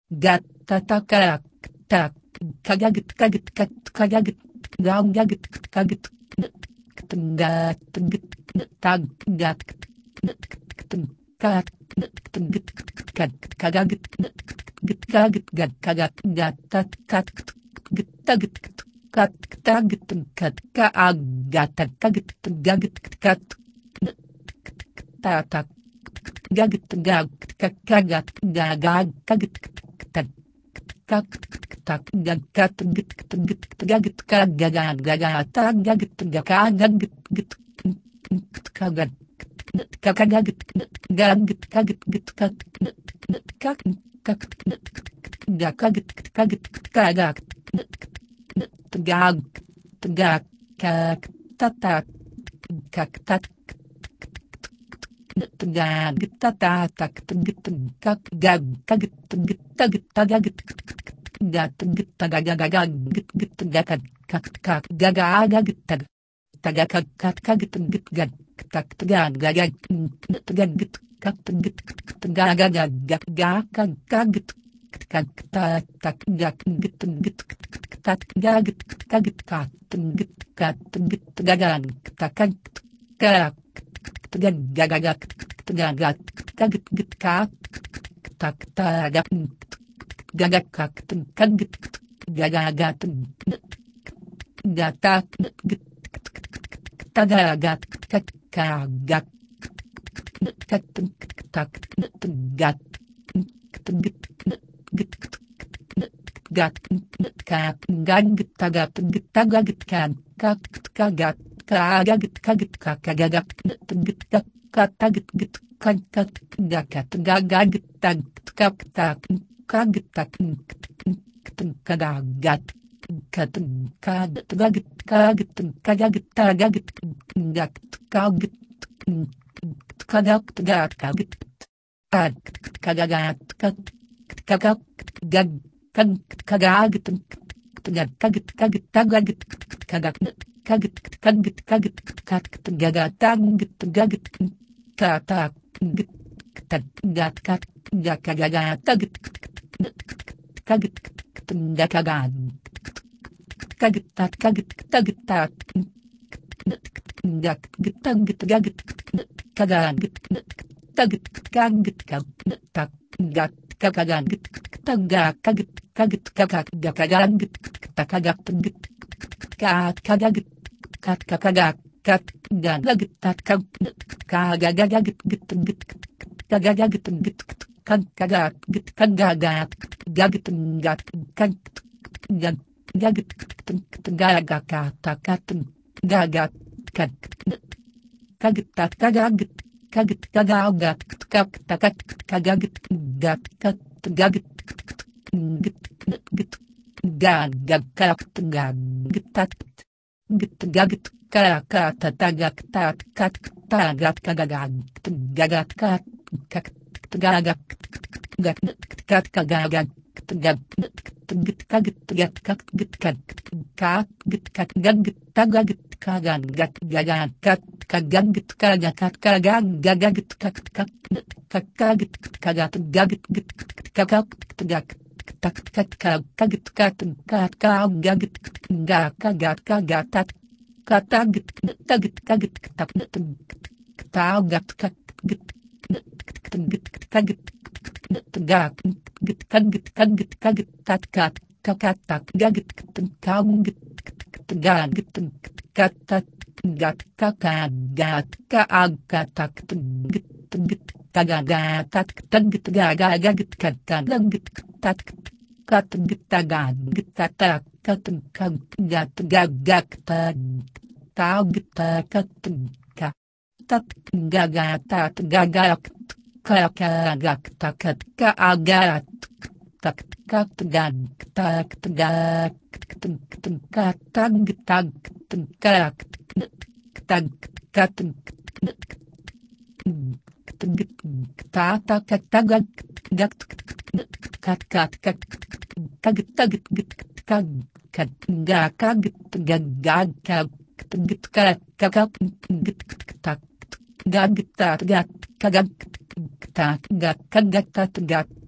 Gatataka, tak, kagagit, kagit, kat, kagagit, gagagit, kagit, gat, git, tag, gat, kat, git, kat, kagagit, git, kagit, gat, kagat, gat, tat, kat, git, tagit, kat, tagit, kat, kaagat, kagit, gagit, kat, tatak, gagit, gag, kagat, gagag, kagit, kat, kak, tak, gag, kat, git, git, gagit, kagagan, gagata, gagit, gagagan, git, kagat, kakagagit, gagit, kagit, git, kat, kak, kak, gakagit, kagit, kagak, gag, gag, kak, tatak, kak, tat, gag, tatak, git, kak, gag, kagit, git, tagit, tagagit, gat, git, tagagagag, git, gakat, kak, kak, gagaga, git, tag, tagakak, kagit, git, gag, tak, gag, gagag, gag, git, kak, git, gagagag, gag, kagit, kak, tak, gag, git, tat, gagit, kagit, kat, git, kat, git, gagag, takag, kak, gagagat, gagat, kagit, git, kat, tak, tagak, gagak, kak, kagit, gagagat, gatak, git, tagagat, kak, kagak, kat, tak, gat, git, git, gat, kak, gagit, tagat, git, tagagit, kan, kak, kagat, kagagit, kagit, kagagat, git, katagit, git, kagat, gagat, gagagit, tag, kak, tak, kagit, tak, kagagat, kat, kagit, gagit, kagit, kagagit, tagagit, gat, kagit, kagak, gat, kagit, kag, kagagat, kat, kagak, gag, kag, kagagit, gag, kagit, kagit, tagagit, kagak, kagit, kagit, kagit, kat, gagatang, git, gagit, katak, git, kat, gat, kat, gagagat, tagit, kagit, gagagan, kagit, tat, kagit, tagit, tat, gak, git, tagit, gagit, kagan, git, tagit, kagit, kag, tak, gat, kagagan, git, tagak, kagit, kagit, kagak, gagagan, git, takagak, git, kat, kagagit, kat, kakagak, kat, gagagit, tat, kagagagit, git, git, kagagagit, git, kag, kagat, git, kagagat, gagit, gat, kag, gag, gagit, gagagat, takat, gagat, kag, kagit, tat, kagagit, kagit, kagagat, kag, takat, kagagit, gat, kat, gagit, git, git, gag, gag, kag, gag, git, tat, git, gagit, karakat, tagak, tat, kat, tagat, kagagag, gagat, kat, kak, gagak, gat, kat, kagagag, gag, git, kagit, gat, kak, git, kag, kat, git, kak, gag, git, tagagit, kagan, gat, gagan, kat, kagan, git, kagak, kat, kagag, gagagit, kak, kak, kakagit, kagat, gagit, git, kakak, gag, tak, kat, kagit, kat, kat, kagagit, gag, kagat, kagat, tat, katagit, tagit, kagit, tak, tagat, kak, git, git, kagit, gag, git, kagit, kagit, kagit, tat, kat, kakat, tak, gagit, kagit, gag, git, kat, tat, gat, kakag, gat, kaag, katak, git, git, kagagat, tat, tagit, gagagit, kat, gagit, tat, kat, git, tagag, git, tatak, kat, kag, gat, gagak, tag, tagit, kat, ka, tat, gagatat, gagak, kakagak, takat, kaagat, tak, kat, gag, tak, gag, kat, tag, tag, kak, tag, kat, tata, kat, tagag, gat, kat, kat, kat, kagit, tagit, git, kag, kat, gag, kagit, gag, gag, kag, git, kak, kakak, git, tak, gag, tat, gat, kagag, tak, gat, kagat, tat, gat,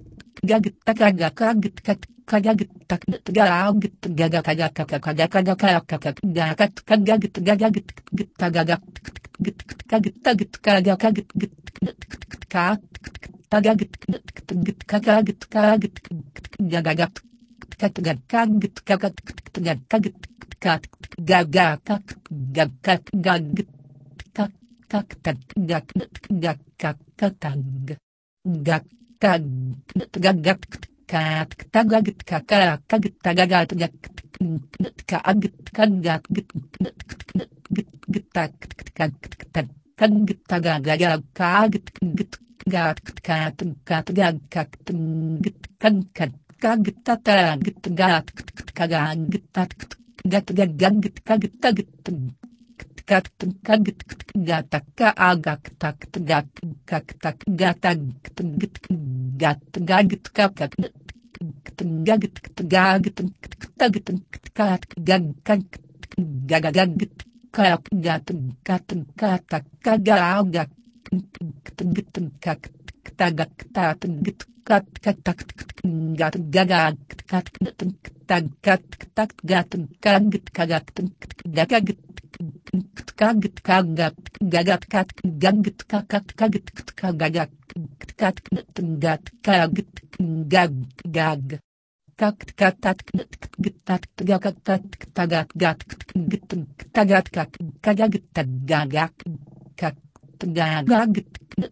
gagit takaga kagit kagagit taknet gagit gaga kaga kaga kaga kaga kaga gagat kagagit gagagit git tagaga git kagit tagit kaga kagit git ka tagagit git kagagit kagit gagagat kagit kagit kagit kagit kat gaga kak gagat gagit kak kak tak gak gak kak katang gak kag gagak kat tagagit kakara kagit tagagat gak kagit kagat git git git tak kag kagit tagaga kagit git gat kat kat gag kak git kag kagit tatara git gat kaga git tat gat gag git kagit tagit kat kagit gatak ka agak tak gat kak tak gatag git gat gagit kakak gagit gagit tagit kat gag kag gagagagit kak gat kat katak kagagak git kak tagak tat git kat katak gat gagag kat tag kat tak gat kagit kagak gagagit kagit kagak gagat kat gagit kakak kagit kagak kat gat kagit gag gag kak katat git tat gagak tat tagat gat git tagat kak kagagit tagagak kak tagagit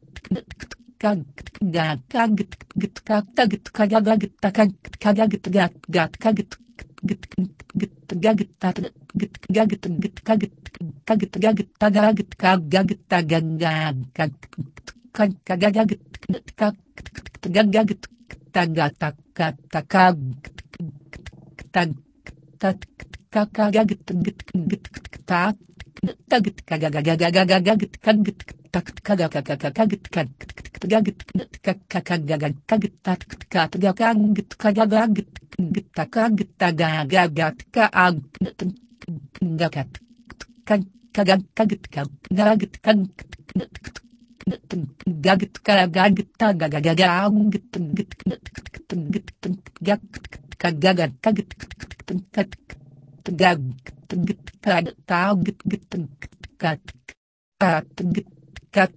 kag gag kagit git kak tagit kagagit takag kagagit gat gat kagit git git gagit tat git gagit git kagit kagit gagit tagagit kagagit tagagag kag kag kagagit kag tagagit tagatak takag tag tat kagagit git git tat tagit kagagagagagagit kagit tak kagagagagagit kag tagagit kagagag kagit tat tagagagit kagagagit git takagit tagagagat kaag gagat kag kagag kagit kagagit kag gagit kagagit tagagagagagit git git gag kagagat kagit kag tagag git kag tagit git kat kat git kat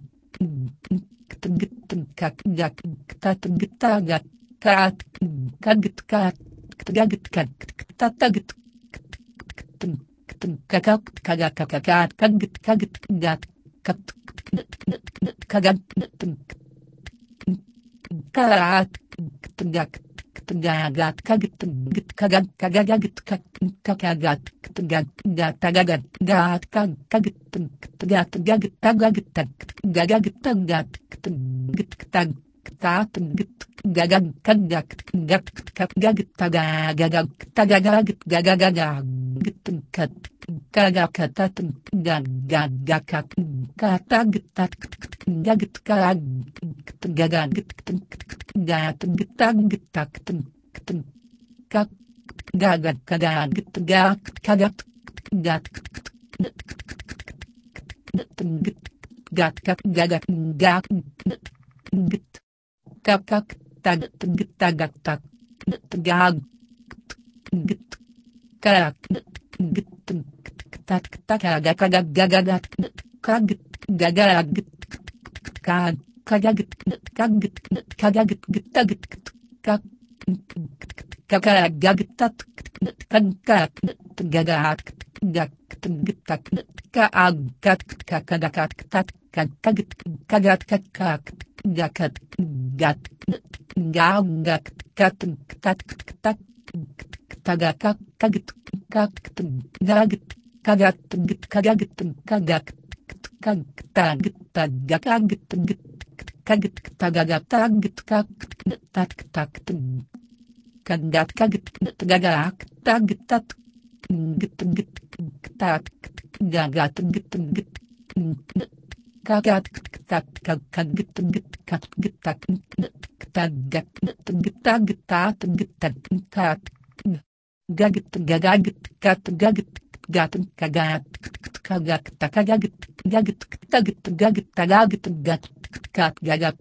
git kag gag tat git tagat kat kagit kat tagagit kag tatagit kakak kagak kagak kagit kagit gat kat kagag karat tagak tagagat kagit git kagag kagagit kagagat tagagat tagagat gat kag kagit tagat gagit tagagit gagagit tagat git tag tat git gagag kagak gag kagagit tagagag tagagagit gagagag git kat kagakat tat gagag katagit tat gagit kag gagagit gat git tagit tak kag gagag kagagit gag kagat gat git gat kag gagag gag git kakak tag git tagak tak gag git karak git tak tagaga kagagagat kagit gagagit kag kagagit kagit kagagit git tagit kag kakagagit tat kagak gagagat gag git tak kaag kat kagagat tat kagit kagat kakak gakat gat gagat kat tat tat tagak kagit kag gagit kagat git kagagit kagak kag tagit tagagit git kagit tagagat tagit kag tat tak kagat kagit tagagak tagit tat git git tat gagat git git kagat kag kagit git kat git tak tagak git tagit tat git tak kat gagit gagagit kat gagit gat kagat kagak takagagit gagit tagit gagit tagagit gat kat gagat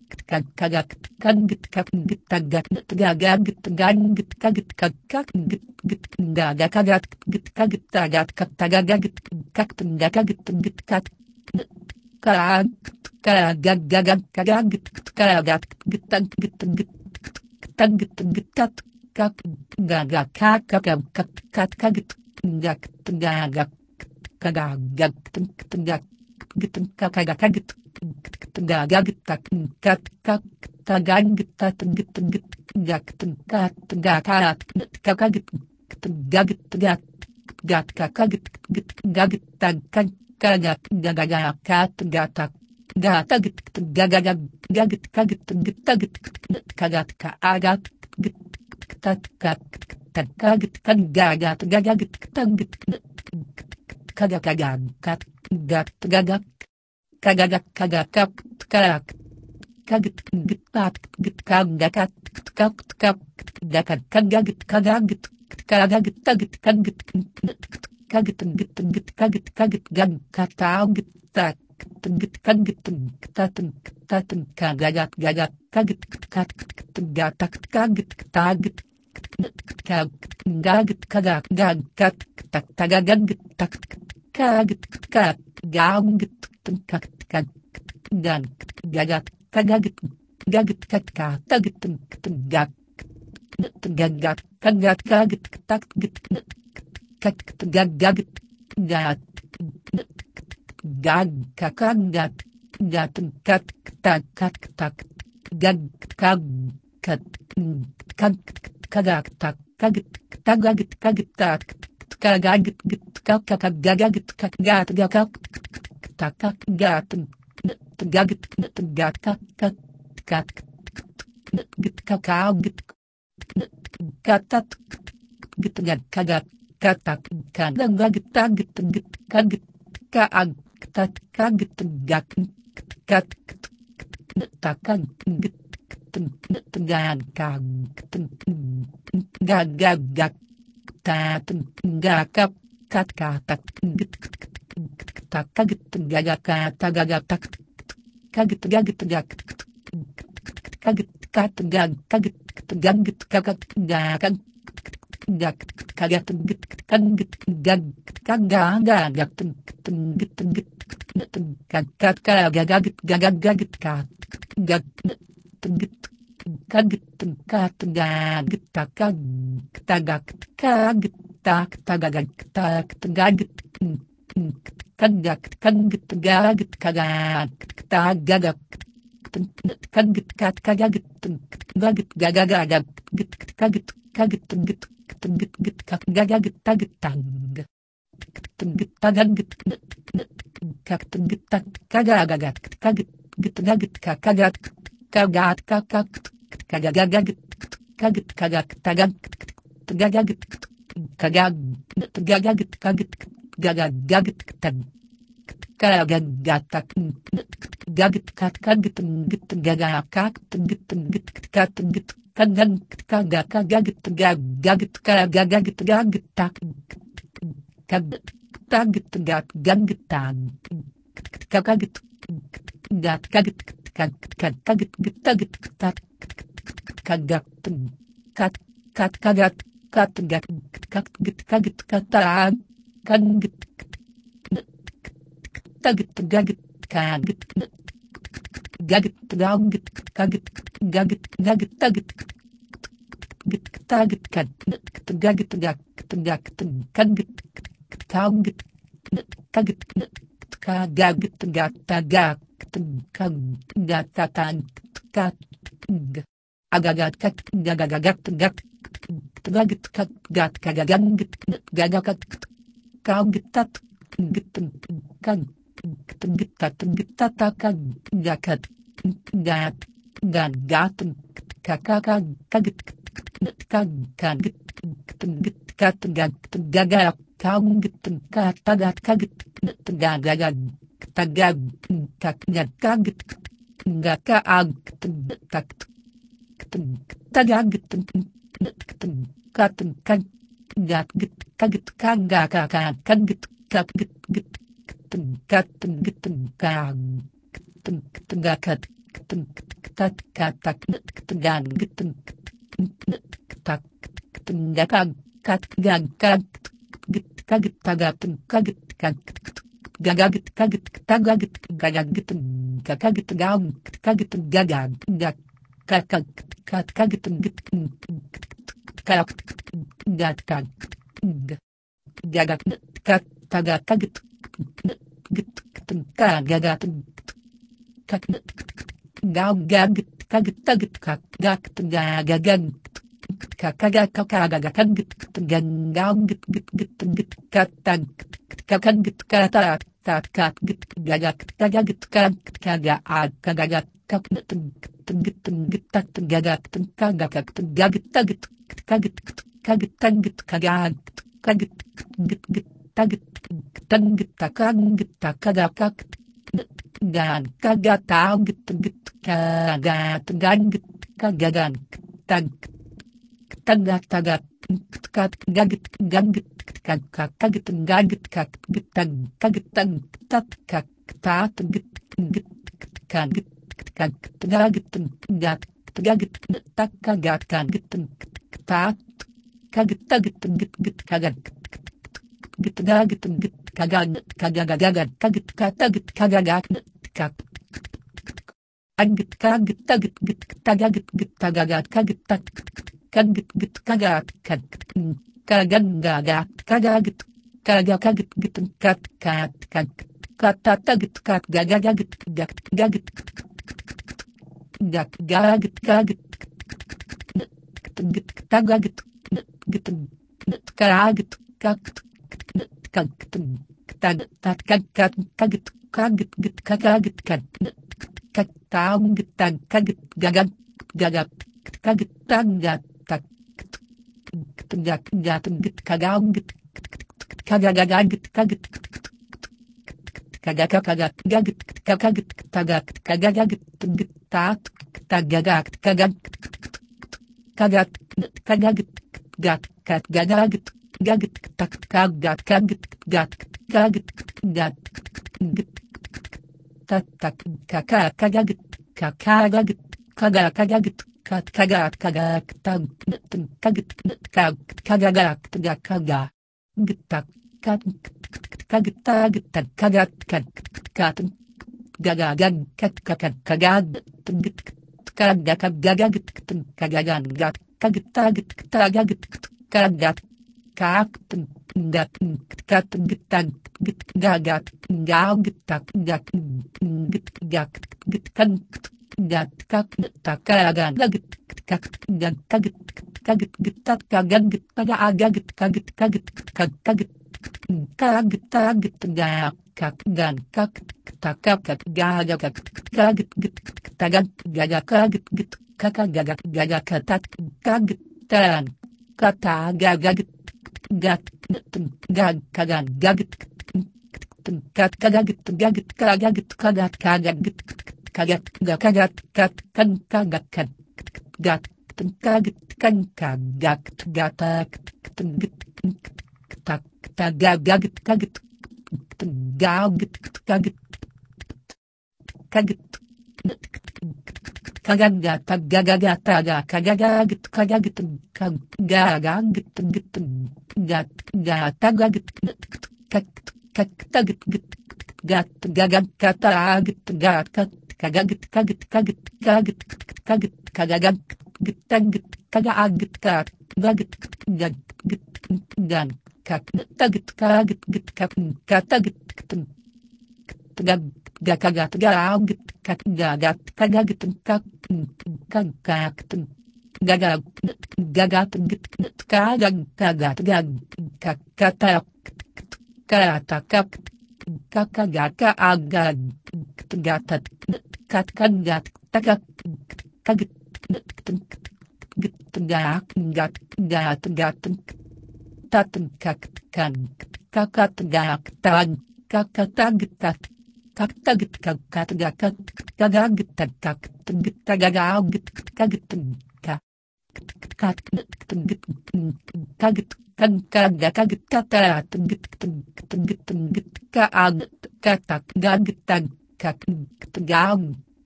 kagak kan git kak git tagak gaga git gan git kagit kak git git gaga kagat git kagit tagat kak tagaga git kak tagaga git kat karag karagag gagag kagag git karagat git tag git git tag git git kat kak gaga kak kak kat kagit gak tagaga kagagag tagak git kagaga kagit gaga git tak kat kak tagan git tat git git gak kat gakarat kakagit gagit gat gat kakagit git gagit tag kagat gagaga kat gatak gata git gagaga gagit kagit git tagit kagat kaagat git tat kat kagit kagagat gagagit tagit kagakagan kat gat gagak kagagak kagakak karak kagit git tat git kagakat kak kak gakat kagagit kagagit kagagit tagit kagit kagit git git kagit kagit gag katau git tak git kagit taten taten kagagat gagat kagit kat gatak kagit tagit kag gagit kagak gag kat tak tagagan git tak kagit kat gaung git kak kag gan gagat kagagit gagit kat ka tagit gag gagat kagat kagit tak git kak gagagit gat gag kakagat gat kat tak kat tak gag kag kat kag kagak tak kagit tagagit kagit tak kagagit git kak kagagit kak gat gakak tak gat gagit gat kak kat git kakao git katat git gat kagat katak kagagit tagit git kagit kaag tat kagit gak kat takag git gag kag gag gag tat gakap kat katak git tak kagit gagak tagagak tak kagit gagit gak kagit kat gag kagit gagit kagak gakag gak kagat git kagit gag kagaga gak git git kat kagagit gagagit kat gag git kagit kat gagit takag tagak kagit tak tagagak tak gagit kagak kagit gagit kagak tagagak kagit kat kagagit gagit gagagagak git kagit kagit git git git kak gagagit tagit tag git tagagit kak git tak kagagagat kagit git gagit kagagat kagat kakak kagagagit kagit kagak tagag gagagit kagag gagagit kagit gagagagit tag kagagatak gagit kat kagit git gagakak git git kat git kagag kagak kagagit gagagit kagagagit gagit tak kagit tagit gat gagit tag kagagit gat kagit kagit git tagit tak kagak kat kat kagat kat gat kat git kagit katag kagit tagit gagit kagit gagit gagit kagit gagit gagit tagit git tagit kat gagit gagit kagit kagit kagit kagagit gat tagak kagit tatag kat agagat kat gagagat gat gagit gat kagagagit gagagat kagit tat git kag git tat git tatakag gakat gat gat kakakag kagit kag kagit git kat gat gagak kagit kat tagat kagit gagagag tagag kagit kagit gakaag tak tagagit kat kag gat git kagit kagakak kagit kagit git kat git kag gakat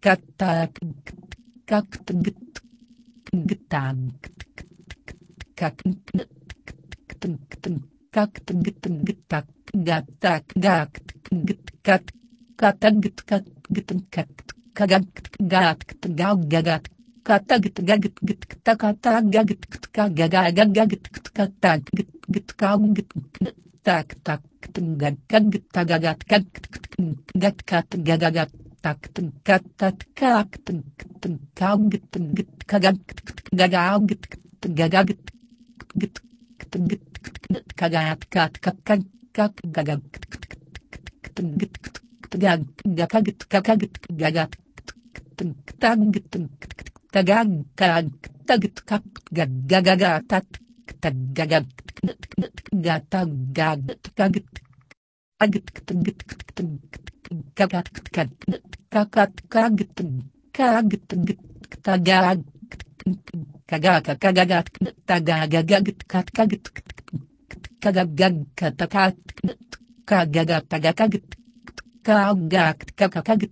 kata kak git gitan kak kak gitak gatak gak git kat katan git kat gitan kat kagan gat gau gagat kata git gagit git kata gagit kagaga gagit kata git kaum git tak tak tenggat kan git tagagat kan gat kat gagagat tak tengkat kak kaum git kagan gagau git gagagit git kagat kat kakan kak gagag git tagag gakagit kakagit gagat tangit tagag kag tagit kak gagaga tat tagag gatag gag kagit agit tangit kagat kag kakat kagit kagit tagag kagaga kagagat tagagagit kagit kagagag katakat kagaga tagakagit kagak kakagit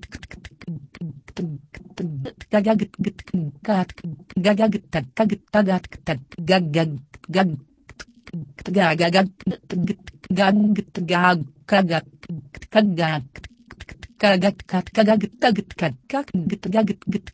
kagagit git kat gagagit kagit tagat gagag gag gagagag git gagit gag kagat kagat kagat kagagit tagit kag git gagit git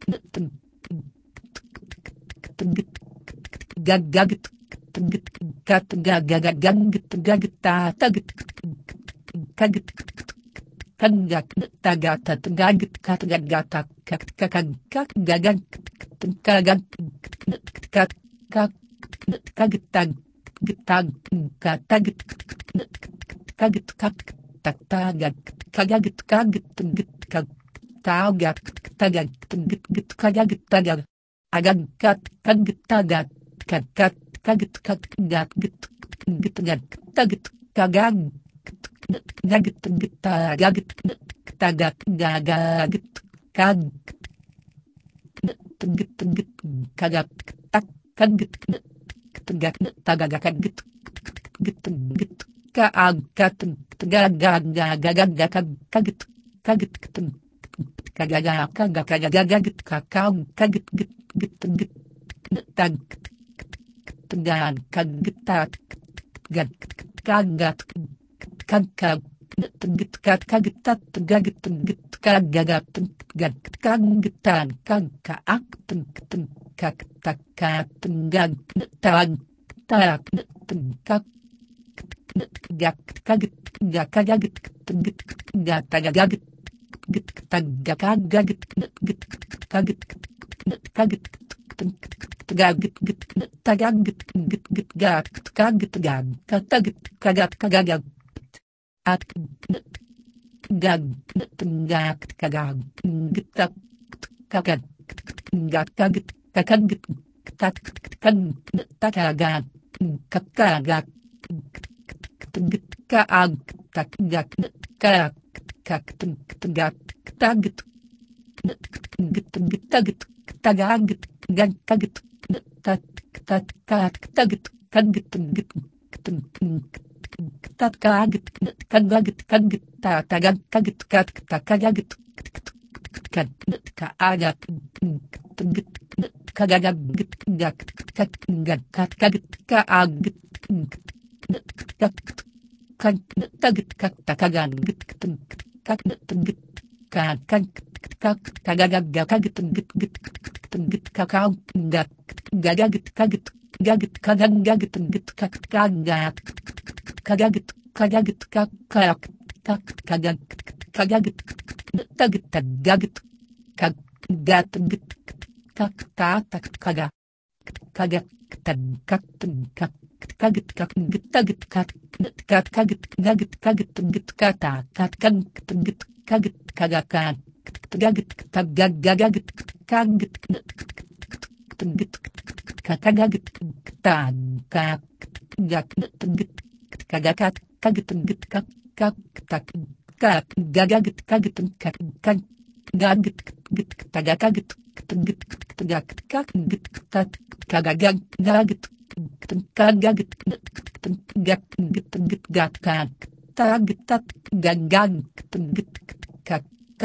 gagagit git kat gagagag git gagit tagit kagit kagak tagat gagit kat gagatak kakag kak gagag kagag kat kak kagit tag gitag katagit kagit kak tagag kagagit kagit git kag tagag tagag git kagagit tagag agag kat kagit tagat kat kagit kak gat git git tagit kagag gagit git tagagit tagat gagagit kag git kagak tak kagit tagag tagagakan git git kaag kat tagagag gagag kagit kagit kagaga kagagagagit kakao kagit git tag tagag kagit tat gag kagat kagkag git kat kagit tat gagit git kagagat gag kagitan kagkaak kak takat gag tag tak kak gak kagit gakagagit git gatagagit git tagagagit git kagit kagit tagagit git tagagit git gat kagit gag katagit kagat kagagag at gag gag kagag git kagag gag kagit kakagit kat kan tagagag kakagag git kaag takgak kak kak tagag tagit git tagit tagagit gag kagit tat tat kak tagit kagit git tat kagit kagagit kagit tagag kagit kat takagit kat kaagat git kagagag git gag kak gag kat kagit kaagit kak kag tagit kak takagan git kak git kag kak kagagag kagit git kakao gag gagagit kagit gagit kagagagit git kak kagat kagagit kak kak kagag kagagit tagit tagagit kag gat git kak tak kaga kagak tag kak kak kagit kak git tagit kak kagit gagit kagit git kata kat kan git kagit kagakan tagagit tagagagit kagit git kakagagit tag kak gak git kagakat kagit git kak kak tak kak gagagit kagit kak kag gagit git tagagagit git tagak kak git tat kagagag gagit kagagit gak git gat kag tagit tat gagag git kak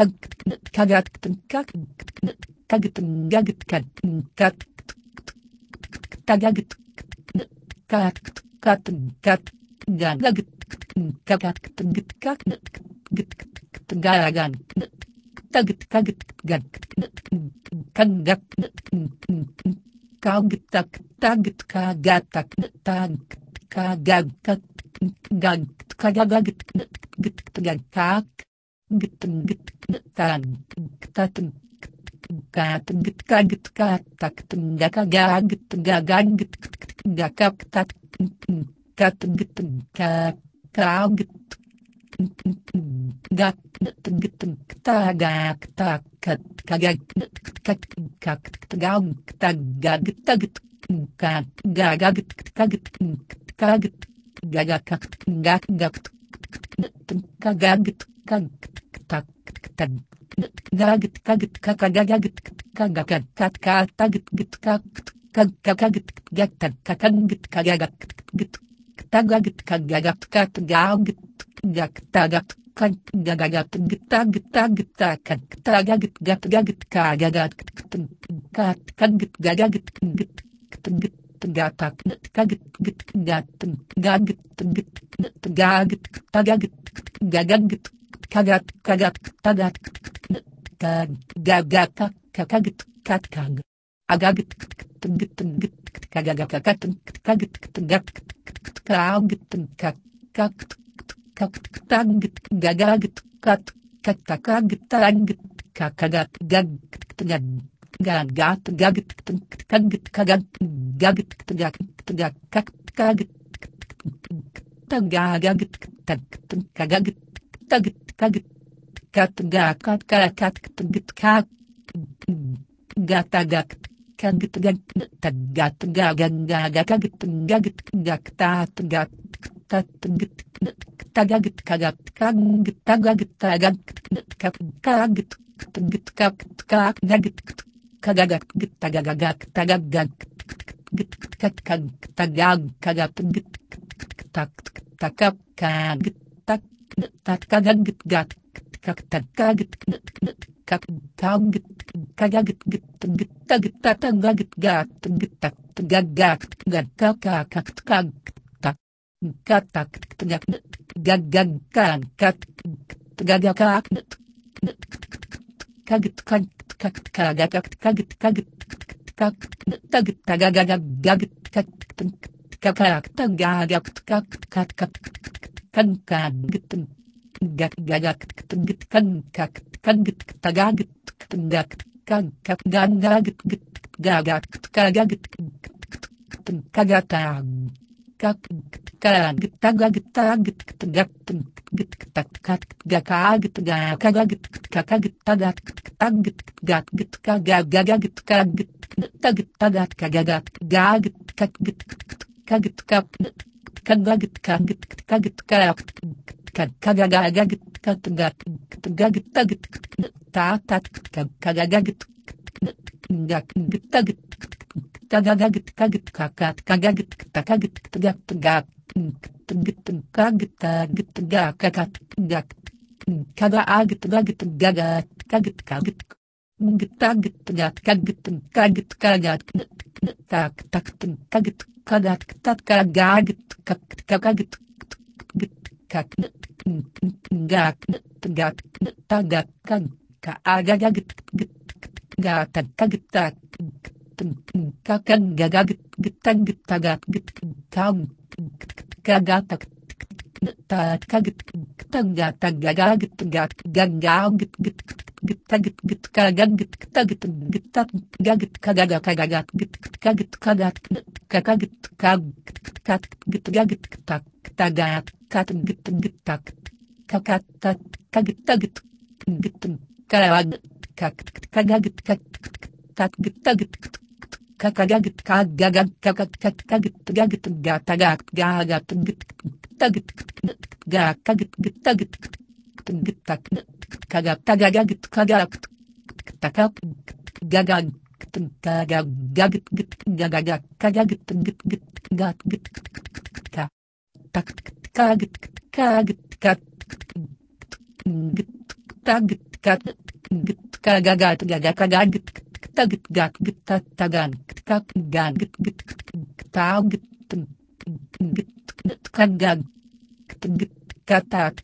kat git kagagat gagakagan git tagit gat git tagan kak gan git git ta git git kagan git katat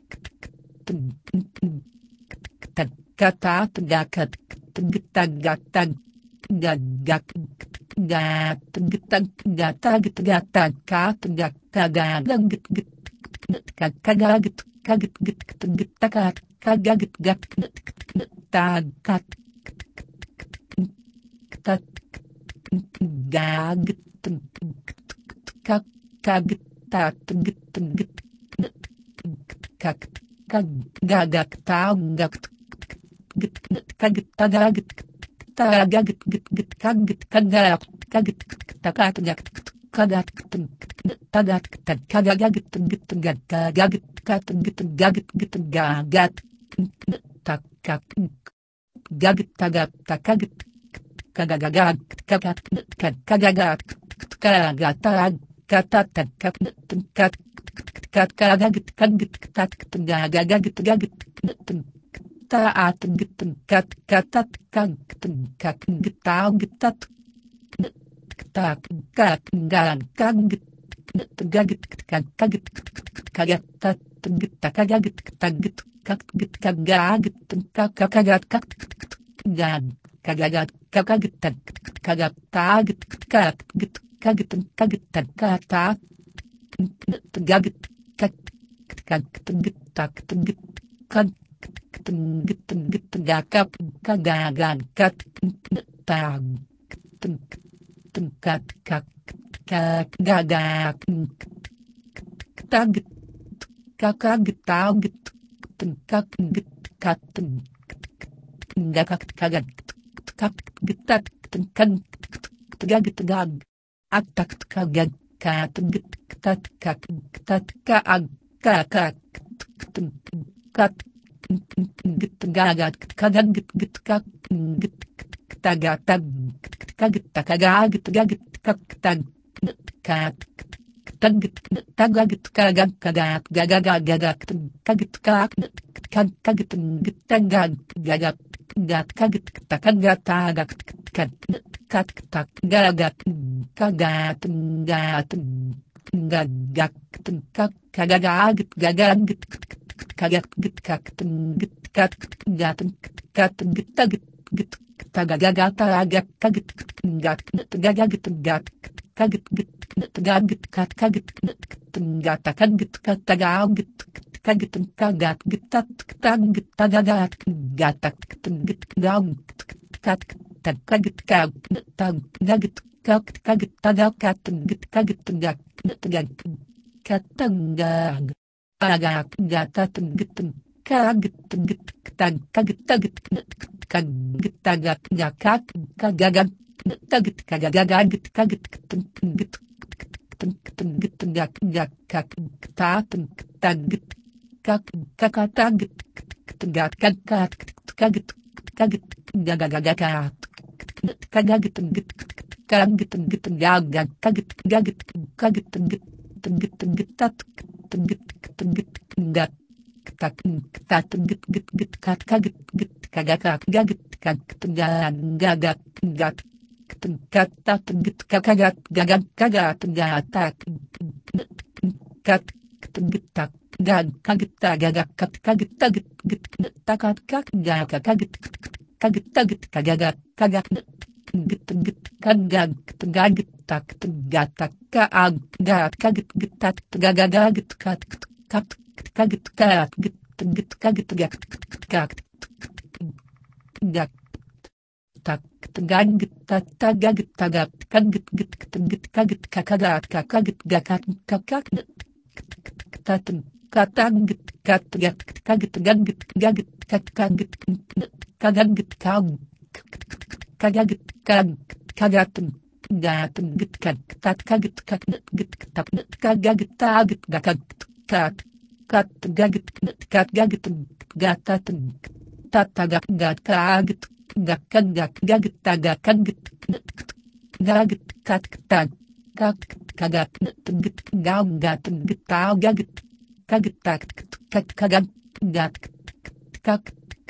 katat gakat git tagat gagak gat git gata git gata kat gagagan git git kagagit kagit git git takat kagagit gat tagat kat gagit kak kagit tat git git kak kagagak tagak git kagit tagagit tagagit git git kagit kagak kagit takat gak kagat tagat kagagit git gagagit kat git gagit git gagat takak gagit tagat takagit kagagagat kagat kagagat kagagat katat kat kat kagagit kagit tat gagagit gagit taat git kat katat kag kag git taw git tat tak kat gan kagit gagit kagit kagat tat git kagagit tagit kagit kagagit kagagat kag gan kagagat kagagit kagat tagit kagit kagit kagit kata gagit kagit tak git kag git gakap kagagan kat tag kat kagagak tagit kakagit tagit kagit kat gakak kagat kap gitat kan gagit gag atak kagag kat git tat kak tat kaag kakak kat git gagat kagag git kak git tagatag kagit takagagit gagit kak tag kat tagit tagagit kagag kagat gagagagagak kagit kak kagit git tagag gagak gat kagit takagat tagak kat kat tak gagat kagat gat gagak kak kagagagit gagagit kagat git kak git kat gat kat git tagit git tagagagat tagak kagit gat gagagit gat kagit git gagit kat kagit gat kagit kat tagagit kagit kagat git tat kagit tagagat gatak git gam kat kagit kag tag gagit kag kagit tagakat git kagit gak katangag agak gatat git kagit git tag kagit tagit kagit tagat gakak kagagat tagit kagagagit kagit git git gak gakak tat tagit kak kakatagit gat kagat kagit kagit gagagagat kagagit git kagit git gagag kagit gagit kagit git git git tat git git gat tak tat git git git kat kagit git kagakak gagit kag gagak gat kat tat git kagagat gagag kagat gatak kat git tak gag kagit tagagak kat kagit tagit git takat kag gagak kagit kagit tagit kagagat kagak git git kagag gagit tak gatak kaag gat kagit git tat gagagagit kat kat kagit kat git git kagit gak gak gak tak gagit tat tagagit tagak kagit git git kagit kagagat kagit gakat kakak tat katagit kat kagit gagit gagit kagit kagagit kag kagagit kag kagat gat git kat tat kagit kag git tak kagagit tagit gakak kat kat gagit kat gagit gatat tat tagak gat kagit gakak gagit tagak kagit gagit kat tag kag kagat git gagat git tagagit kagit tak kagag gat kag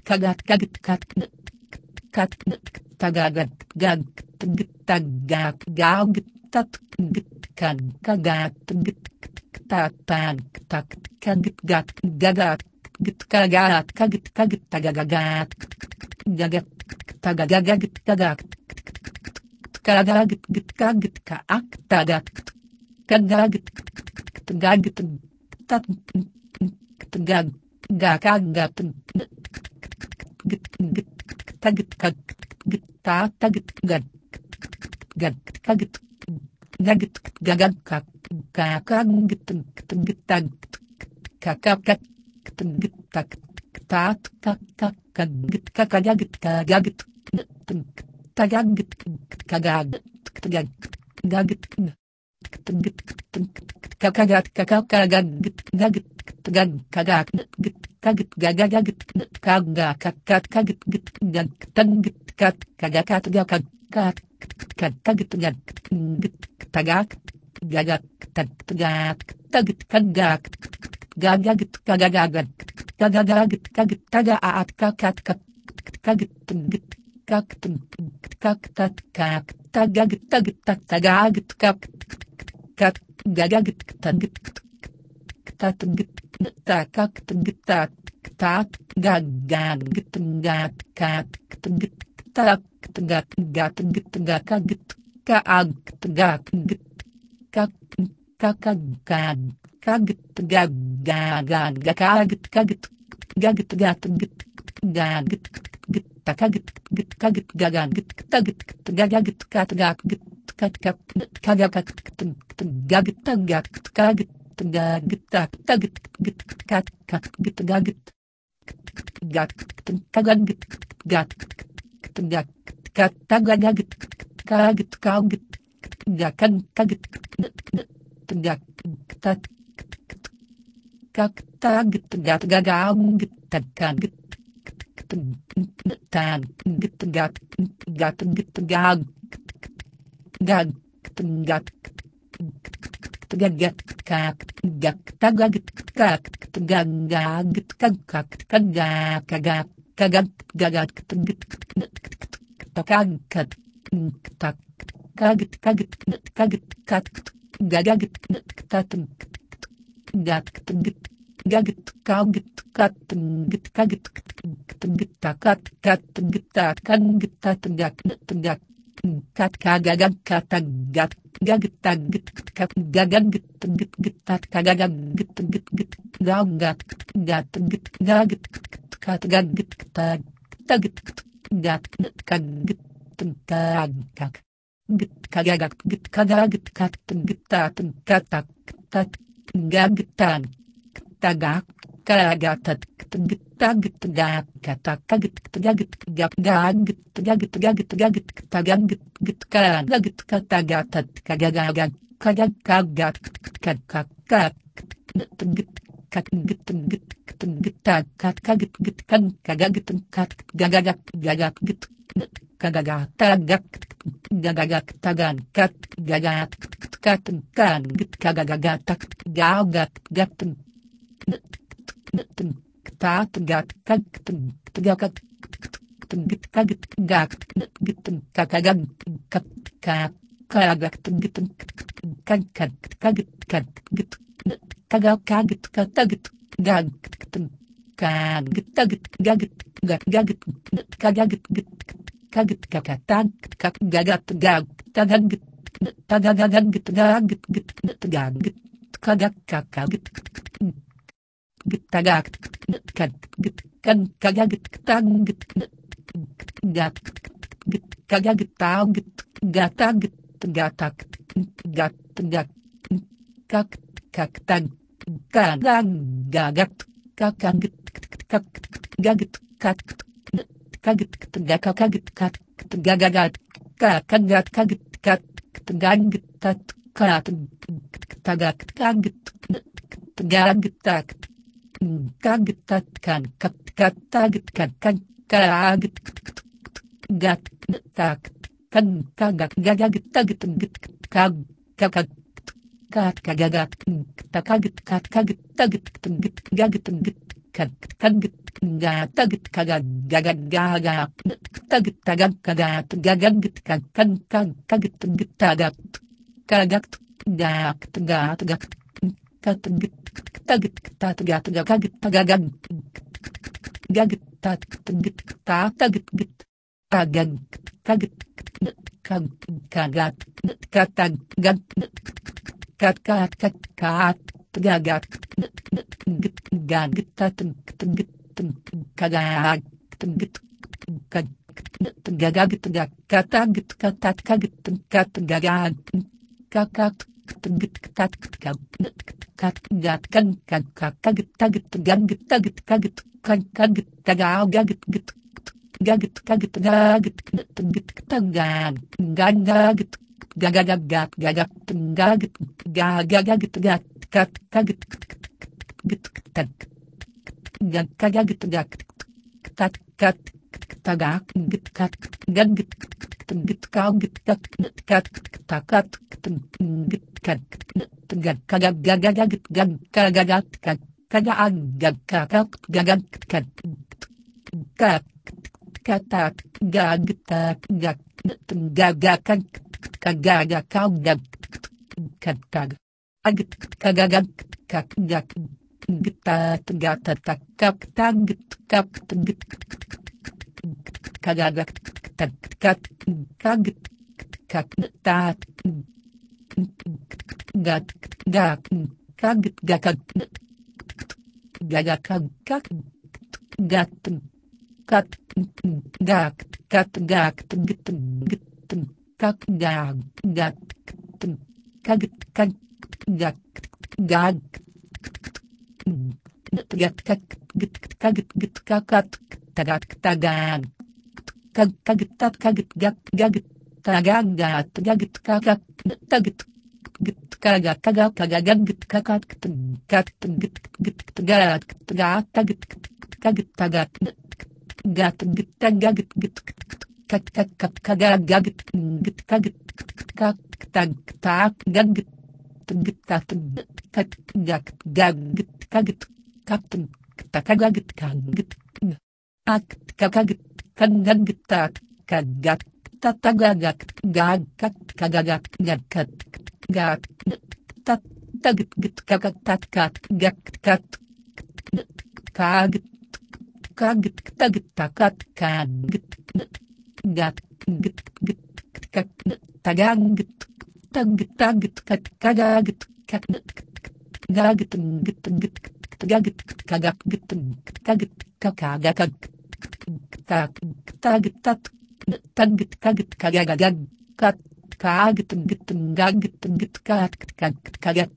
kagat kagit kat kat tagagat gag git tagak gag tat git kan kagat git tatan tak kagit gat gagat git kagat kagit kagit tagagat gagat tagagagit kagak kagagit git kagit ka ak tagat kagagit tagagit tat tagag gagagat git git tagit kag git ta tagit gad gad kagit gagit gagag kak kakag git git tag kakak git tak tat kak kak git kakagit kagagit tagagit kagag tagag gagit git kakagat kakagag git gagit tagag kagak git kagit gagagit kaga kakat kagit git gag tagit kat kagakat gakag kat kagit gag git tagak gagak tagak tagit kagak gagagit kagagagat kagagagit kagit tagaat kakat kagit git kak tat kak tagagit tagit tak tagagit kak kat gagagit tagit tat git takak git tat tat gagag git gat kat git tak gat gat git gagagit kaag gak git kak kakag kagit gagagag gagagit kagit gagit gat git gagit git takagit git kagit gagan git tagit gagagit kat gak git kat kat kagak gagit tagak kagit gagit tagit git kat kat git gagit gat kagagit gat gak kat tagagit kagit kagit gakan kagit gak tat kak tagit gat gagam git takagit tan git gat gat git gag gag gat tagagat kak gak tagagit kak tagagit kagak kagak kagak kagak gagat git takag kat tak kagit kagit kagit kat gagagit tat gat git gagit kagit kat git kagit git takat kat git takan git tat gak tagak kat kagagag katagat gagit tagit kat gagagit git git tat kagagag git git git gagat gat git gagit kat gagit tag tagit gat kagit tagag git kagagag git kagagit kat git tat katak tat gagit tag tagak kagatat git tagit gak katak kagit gagit gak gagit gagit gagit gagit tagagit git kagagit katagatat kagagag kagag kagat kagak kak git kat git git git tag kat kagit git kan kagagit kat gagagak gagak git kagagat tagak gagagak tagan kat gagat kat kan git kagagagat gagat gat tat gat kag tagak git kagit gak git kakagag kat kak kagak git kag kat kagit kat git kagak kagit katagit gag kag git tagit gagit gat gagit kagagit git kagit kakatan kak gagat gag tagagit tagagagit gagit git tagagit kagak kakagit git tagak kat git kan kagagit tagit gat git kagagit tagit gatagit gatak gat gak kak kak tag kan gagak kakagit kak gagit kat kagit gakagit kat gagagat kagagat kagit kat gagit tat kat tagak kagit gagit tak kagit tat kan kat tagit kan kagit gat tak kan kagak gagagit tagit git kag kakag kat kagagat takagit kat kagit tagit git gagit git Kagit tagit kagag gagag gagag tagit tagag kagat gagagit kagit git tagat kagak gak tagat gak katagit tagit tatagat gagagit tagagag gagit tatagit tatagit git tagag kagit kagat katag gag kat gagat git gagit tatagit kagag git gagagit katagit katagit kat gagag kakat git kat kat gat kan kagit tagit gagit tagit kagit kagit gagagit git gagit kagit gagit git tagag gagagit gagagat gagak gagit gagagit gat kat kagit git tag gagagit gat kat kat tagak git kat gagit git kagit kat takat git kat gagagagit gagagat kagaag gagak gagag kat kat katak gagit gag gagakan kagaga kagag katag agit kagagag kagag gita gata takak tagit kak git kagagak kat kagit kak tat gat gak kagit gakag gagakag kak gat kat gak kat gak git git kak gag gat kagit kag gak gag gat kag git kagit git kakat tagat tagag kag kagit tat kagit gak gagit tagag gat gagit kakak tagit git kaga kaga kagagag git kakat kat git git tagat tagat tagit kagit tagat gat git tagagit git kak kak kak kagag gagit git kagit kak tag tak gagit git tat kat gag gagit kagit kapten takagagit kagit ak kakagit kagagit tat kagat tatagagat gag kat kagagat gag kat gat tat tagit git kagat tat kat gag kat kagit kagit tagit takat kagit gat git git kak tagagit tagit tagit kat kagagit kak gagit git git tagagit kagak git kagit kakagak tak tagit tat tagit kagit kagagag kat kagit git gagit git kat kagak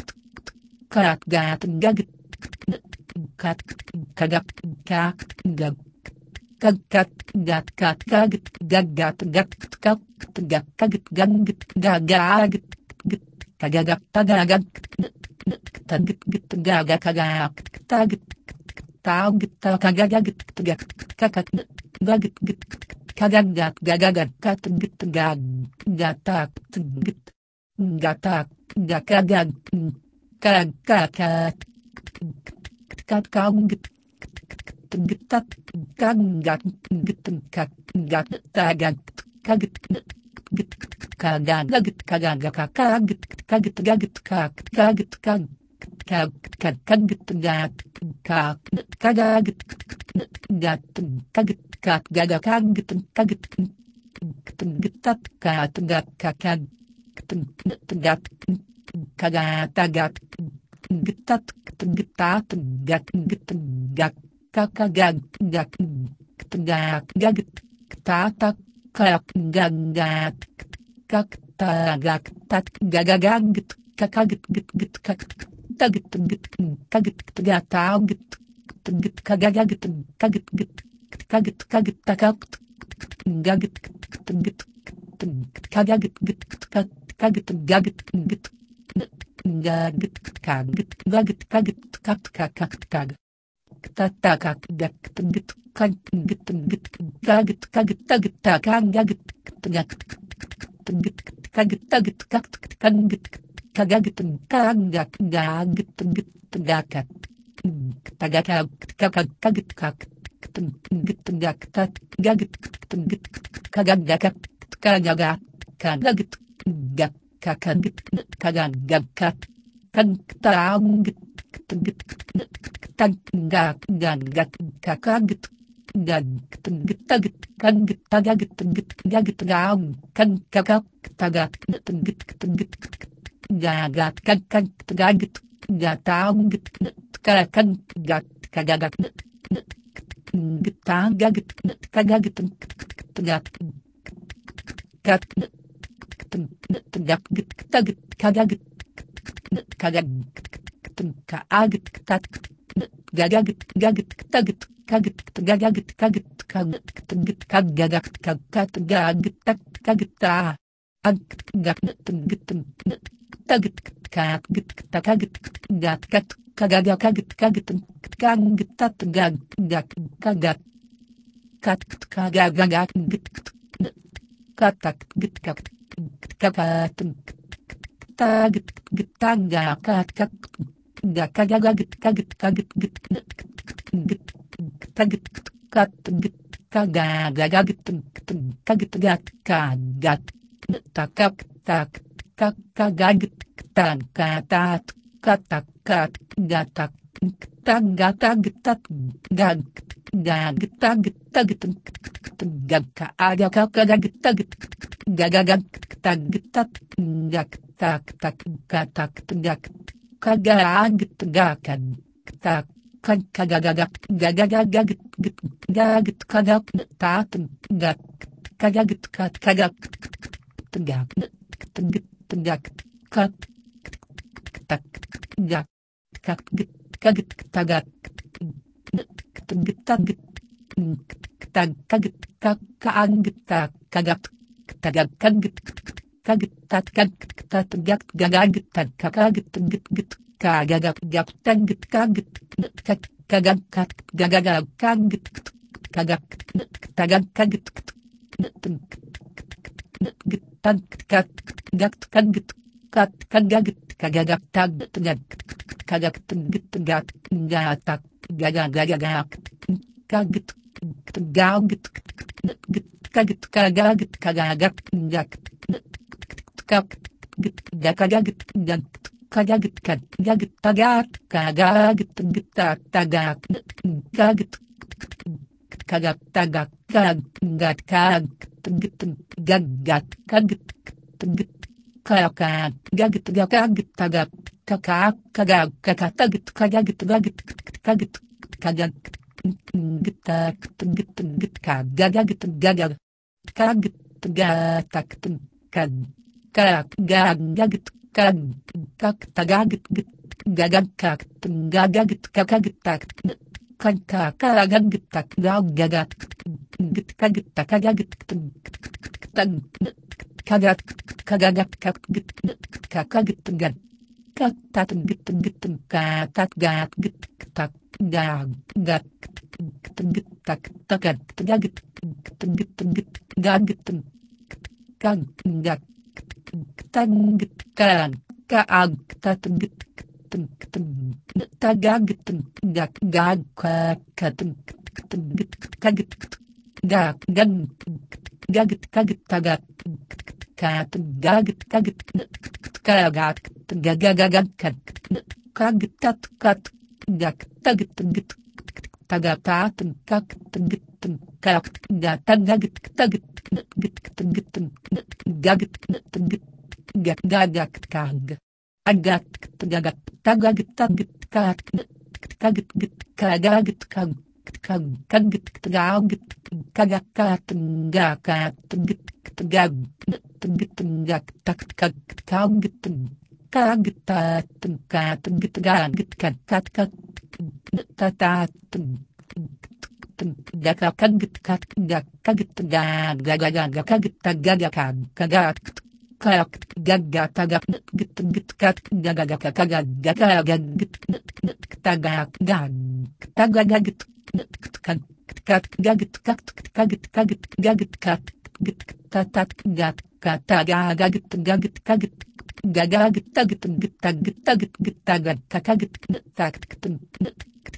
kat gat gagit kat kagak kak gag kag kat gat kat kagit gagat gat kak gag kagit gagit gagagit git kagagak tagagag tagit git gaga kagak tagit tagit kagagagit gag kakat gagit git kagagat gagagat kat git gag gatak git gatak gakagag kag kakat kat kagit gitat kagat git kak gat tagag kagit git kagagit kagaga kagit kagit gagit kak kagit kag kagit gat kak kagagit gat kagit kak gaga kagit kagit gitat kat gat kakag gat kagatagat gitat gitat gat git gak kakagag gak gak gagit tatak kak gagat kak tagak tat gagagagit kakagit git git kak tagit git kagit gatagit git kagagagit kagit git kagit kagit takak gagit git kagagit git kagit gagit git gagit kagit gagit kagit kak kak kag tatakak gak git kag git git gagit kagit tagit takang gagit gak git kagit tagit kak kagit kagagit kagak gagit git gakat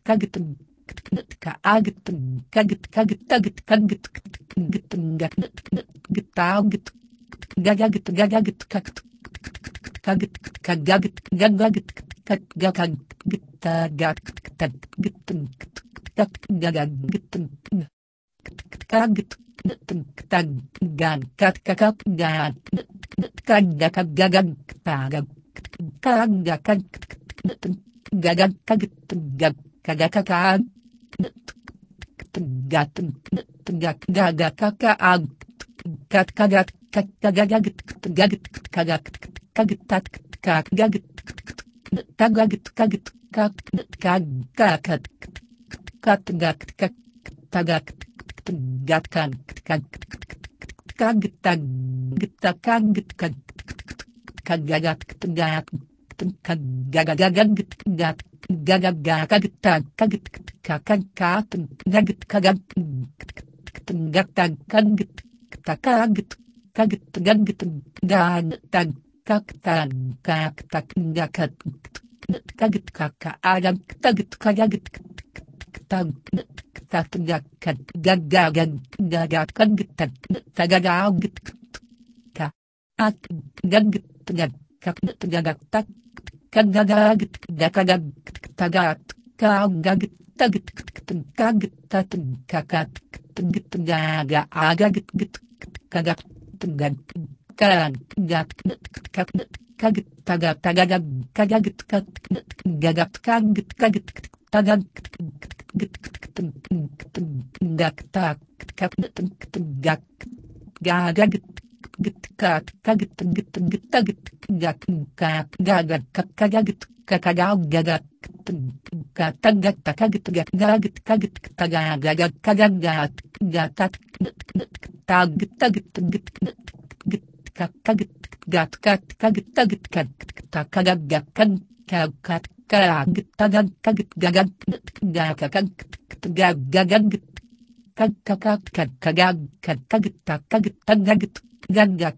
kagitn ka agitn kagit tagit kagit gitn git gagagit kagit kagit kagagit gagagit kagagit gitn gagagitn kagit tag gan kat kakap gan kagga kagagag pagag kagga gagag kagit gag kagakakag gatin gaga kakaag kat kagat kagagagit gagit kagak kagitat kagagit tagagit kagit kagakat katgak tagak gatkan kagitag gitakagit kagagat tagak kagagagagit gat gagagagagitag kagit kakagkat gagit kagag gatag kagit takagit kagit gagit gatag kaktan kaktak gakat kagit kakaagag tagit kagagit tag tatgak gagagag gagat kagit tagagagit ka at gagit gagak tak kagagagit gakagag tagat kagagit tagit kagit tatin kakat git gaga agagit git kagak gag karan gat kagit tagat tagagag kagagit gagat kagit kagit tagag git gak tak gak gagagit git kat kagit git tagit gak gagag kagagit kakagaw gagat katagat takagit gagagit kagit tagagagag kagagat gatat tagit tagit git kagit gat kat kagit tagit takagagag kagat kagit tagag kagit gagag gakagag gagagit kagag kagag kagit takagit tagagit gagag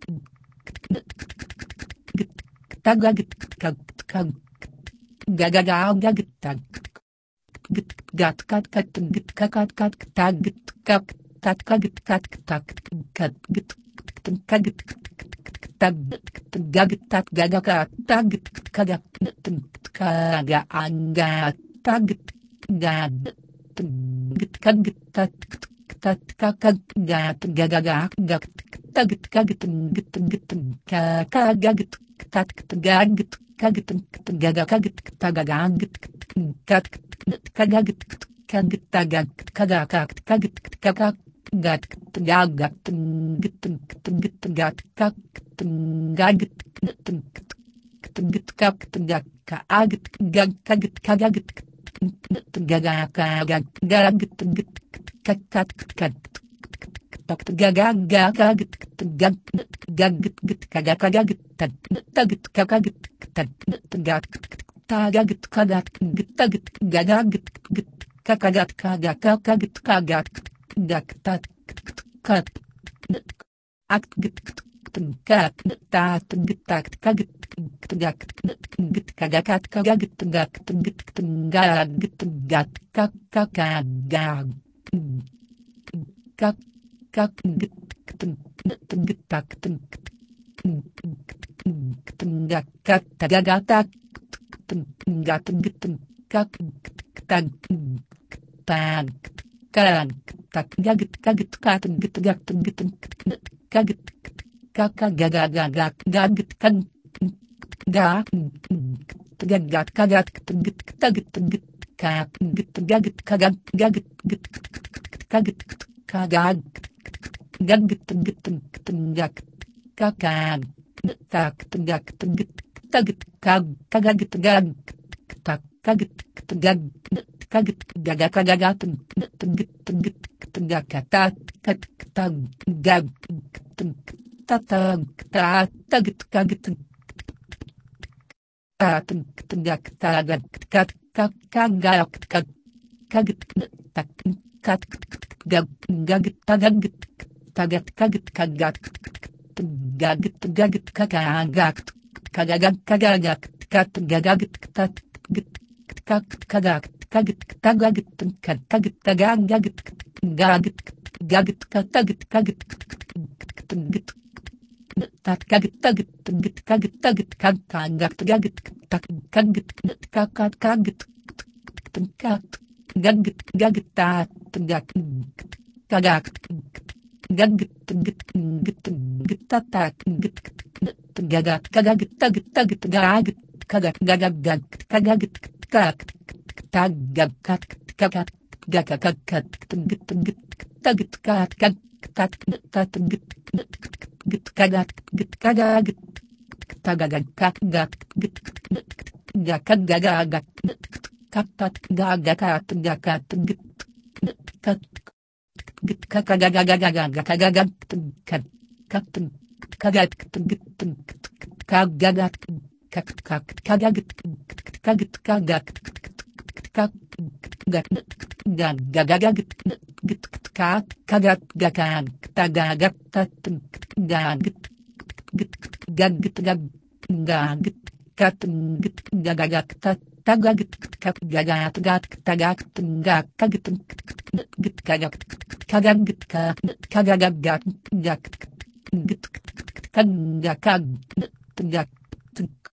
tagagit kag gagagaw gagit tag git gat kat kat git kakat kat tagit kak tat kagit kat tak kat git kagit tag gagit tat gagakat tagit kagak kaga anga tagit gad git kagit tat tat kakag gat gagagak gak tagit kagit git kagagit tat gagit kagit gagakagit tagagagit kat kagagit kagit tagag kagakak kagit kakak gat gagak git gat kak gagit git kak ka agit gag kagit kagagit gagakagag gagit git kakat kat gagagagagit gagit git kagakagagit tagit kakagit gat tagagit kagat git tagit gagagit git kakagat kagakagit kagat gak tat kat akt git kat tat git tak kagit gak git kagakat kagagit gak git gag git gat kakagag kak kak git git tak gak kat tagagatak gat git kak tag tag karan tak gagit kagit kat git gak git kagit kakagagagag gagit kan gak tagagat kagat git tagit git kak git gagit kagag gagit git kagit kagag gagit git gak kakag tak gak git tagit kagagit gag tak kagit gag kagit gagagagat git git gakatat kat tag gag tatag tagit kagit gak tagag kat kagak kagit tak kat gag gagit tagagit tagat kagit kagat gagit gagit kakagak kagagag kagagak kat gagagit tat git